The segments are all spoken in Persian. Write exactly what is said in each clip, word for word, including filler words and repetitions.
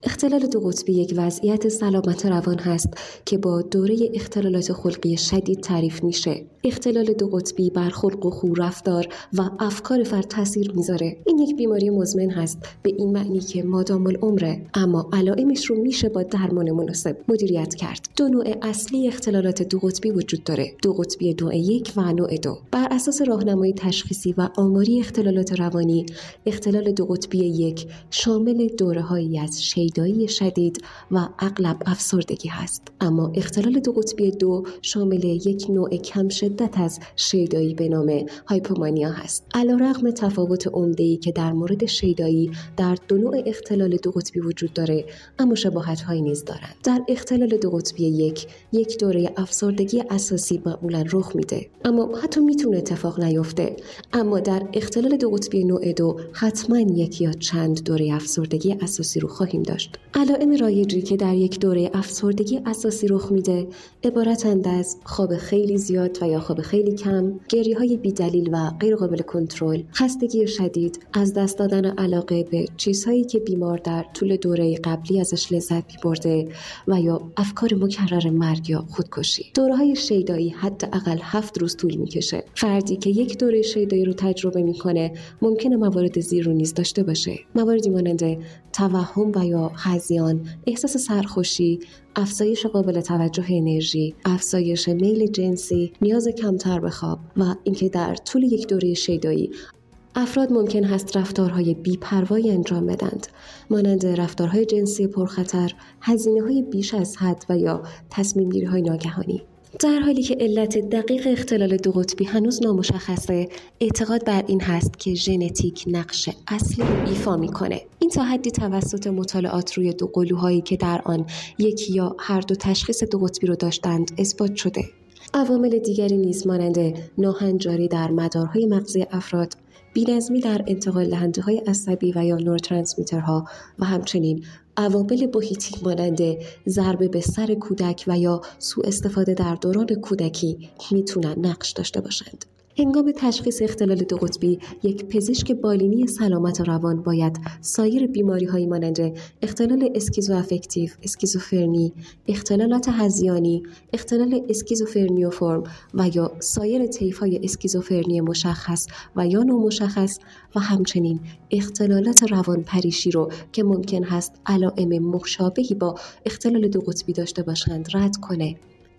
اختلال دو قطبی یک وضعیت سلامت روان هست که با دوره اختلالات خلقی شدید تعریف میشه. اختلال دو قطبی بر خلق و خو، رفتار و افکار فرد تاثیر میذاره. این یک بیماری مزمن هست به این معنی که مادام العمره، اما علائمش رو میشه با درمان مناسب مدیریت کرد. دو نوع اصلی اختلالات دو قطبی وجود داره: دو قطبی نوع یک و نوع دو. بر اساس راهنمای تشخیصی و آماری اختلالات روانی، اختلال دو قطبی یک شامل دوره‌هایی از شیدایی شدید و اغلب افسردگی هست، اما اختلال دو قطبی دو شامل یک نوع کم شدت از شیدایی به نام هایپومانیا هست. علیرغم تفاوت عمده‌ای که در مورد شیدایی در دو نوع اختلال دو قطبی وجود داره، اما شباهت‌هایی نیز دارند. در اختلال دو قطبی یک یک دوره افسردگی اساسی معمولاً رخ میده، اما حتی میتونه اتفاق نیفته. اما در اختلال دو قطبی نوع دو حتما یک یا چند دوره افسردگی اساسی رو خواهیم داشت. علائم رایجی که در یک دوره افسردگی اساسی رخ میده عبارتند از خواب خیلی زیاد و یا خواب خیلی کم، گریه‌های بی‌دلیل و غیر قابل کنترل، خستگی شدید، از دست دادن علاقه به چیزهایی که بیمار در طول دوره قبلی ازش لذت می‌برده و یا افکار مکرر مرگ یا خودکشی. دوره‌های شیدایی حداقل هفت روز طول می‌کشه. فردی که یک دوره شیدایی رو تجربه می‌کنه ممکنه موارد زیر رو نیز داشته باشه. مواردی مانند توهم و یا هذیان، احساس سرخوشی، افزایش قابل توجه انرژی، افزایش میل جنسی، نیاز کمتر به خواب و اینکه در طول یک دوره شیدایی افراد ممکن هست رفتارهای بی‌پروایی انجام بدند، مانند رفتارهای جنسی پرخطر، هزینه‌های بیش از حد و یا تصمیم‌گیری‌های ناگهانی. در حالی که علت دقیق اختلال دو قطبی هنوز نامشخصه، اعتقاد بر این هست که ژنتیک نقش اصلی رو ایفا میکنه. این تا حدی توسط مطالعات روی دو قلوهایی که در آن یکی یا هر دو تشخیص دو قطبی رو داشتند اثبات شده. عوامل دیگری نیز مانند ناهنجاری در مدارهای مغزی افراد، بی‌نظمی در انتقال دهنده‌های عصبی و یا نوروترانسمیترها و همچنین عوامل محیطی مانند ضربه به سر کودک و یا سوء استفاده در دوران کودکی میتونن نقش داشته باشند. هنگام تشخیص اختلال دو قطبی، یک پزشک بالینی سلامت روان باید سایر بیماری‌های مانند اختلال اسکیزوافکتیو، اسکیزوفرنی، اختلالات هذیانی، اختلال اسکیزوفرنیوفرم و یا سایر طیف‌های اسکیزوفرنی مشخص و یا نامشخص و همچنین اختلالات روانپریشی رو که ممکن هست علائم مشابهی با اختلال دو قطبی داشته باشند رد کنه.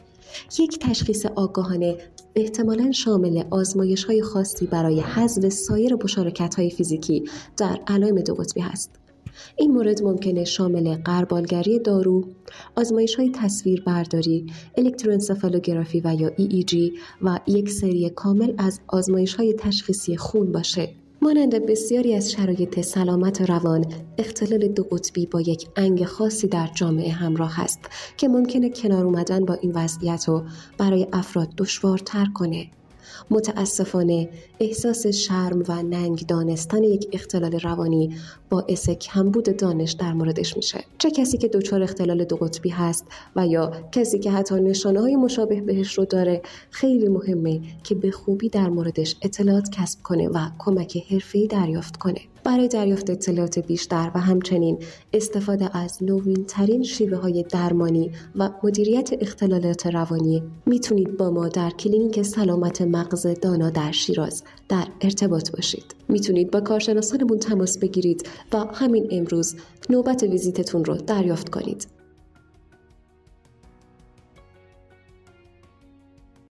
یک تشخیص آگاهانه احتمالاً شامل آزمایش‌های خاصی برای حذف سایر مشارکت‌های فیزیکی در علائم دو قطبی هست. این مورد ممکنه شامل غربالگری دارو، آزمایش‌های تصویربرداری، الکتروانسفالوگرافی و یا ای ای جی و یک سری کامل از آزمایش‌های تشخیصی خون باشه. مانند بسیاری از شرایط سلامت روان، اختلال دو قطبی با یک انگ خاصی در جامعه همراه است که ممکنه کنار اومدن با این وضعیت رو برای افراد دشوارتر کنه. متاسفانه احساس شرم و ننگ دانستن یک اختلال روانی باعث کمبود دانش در موردش میشه. چه کسی که دچار اختلال دو قطبی هست و یا کسی که حتی نشانه‌های مشابه بهش رو داره، خیلی مهمه که به خوبی در موردش اطلاعات کسب کنه و کمک حرفه‌ای دریافت کنه. برای دریافت اطلاعات بیشتر و همچنین استفاده از نوین‌ترین شیوه‌های درمانی و مدیریت اختلالات روانی میتونید با ما در کلینیک سلامت مغز دانا در شیراز در ارتباط باشید. میتونید با کارشناسانمون تماس بگیرید و همین امروز نوبت ویزیتتون رو دریافت کنید.